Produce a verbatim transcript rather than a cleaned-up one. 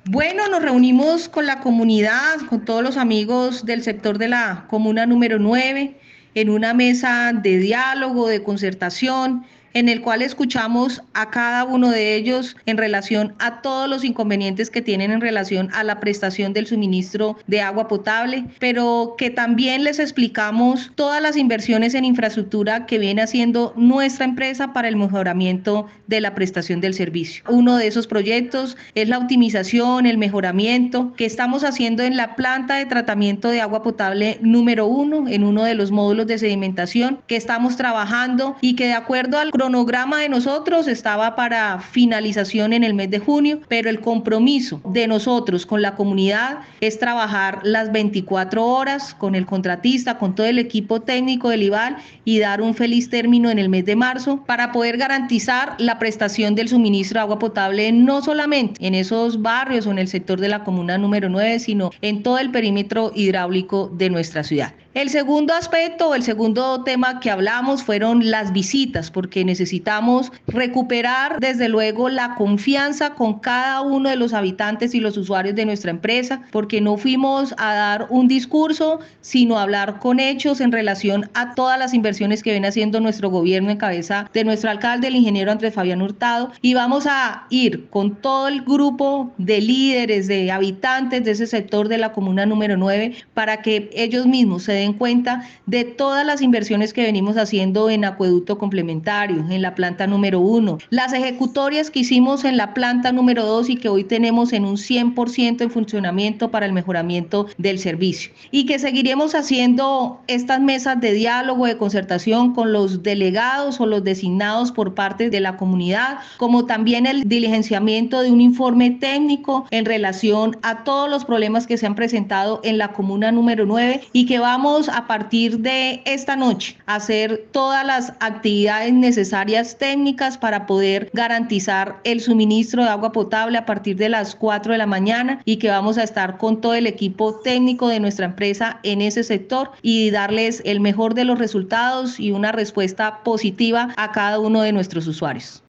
Bueno, nos reunimos con la comunidad, con todos los amigos del sector de la comuna número nueve, en una mesa de diálogo, de concertación, en el cual escuchamos a cada uno de ellos en relación a todos los inconvenientes que tienen en relación a la prestación del suministro de agua potable, pero que también les explicamos todas las inversiones en infraestructura que viene haciendo nuestra empresa para el mejoramiento de la prestación del servicio. Uno de esos proyectos es la optimización, el mejoramiento que estamos haciendo en la planta de tratamiento de agua potable número uno, en uno de los módulos de sedimentación que estamos trabajando y que de acuerdo al cronograma de nosotros estaba para finalización en el mes de junio, pero el compromiso de nosotros con la comunidad es trabajar las veinticuatro horas con el contratista, con todo el equipo técnico del IVAL y dar un feliz término en el mes de marzo para poder garantizar la prestación del suministro de agua potable no solamente en esos barrios o en el sector de la comuna número nueve, sino en todo el perímetro hidráulico de nuestra ciudad. El segundo aspecto, el segundo tema que hablamos fueron las visitas, porque necesitamos recuperar desde luego la confianza con cada uno de los habitantes y los usuarios de nuestra empresa, porque no fuimos a dar un discurso, sino a hablar con hechos en relación a todas las inversiones que viene haciendo nuestro gobierno en cabeza de nuestro alcalde, el ingeniero Andrés Fabián Hurtado, y vamos a ir con todo el grupo de líderes, de habitantes de ese sector de la comuna número nueve, para que ellos mismos se den cuenta de todas las inversiones que venimos haciendo en acueducto complementario, en la planta número uno, las ejecutorias que hicimos en la planta número dos y que hoy tenemos en un cien por ciento en funcionamiento para el mejoramiento del servicio, y que seguiremos haciendo estas mesas de diálogo, de concertación con los delegados o los designados por parte de la comunidad, como también el diligenciamiento de un informe técnico en relación a todos los problemas que se han presentado en la comuna número nueve, y que vamos a partir de esta noche a hacer todas las actividades necesarias técnicas para poder garantizar el suministro de agua potable a partir de las cuatro de la mañana, y que vamos a estar con todo el equipo técnico de nuestra empresa en ese sector y darles el mejor de los resultados y una respuesta positiva a cada uno de nuestros usuarios.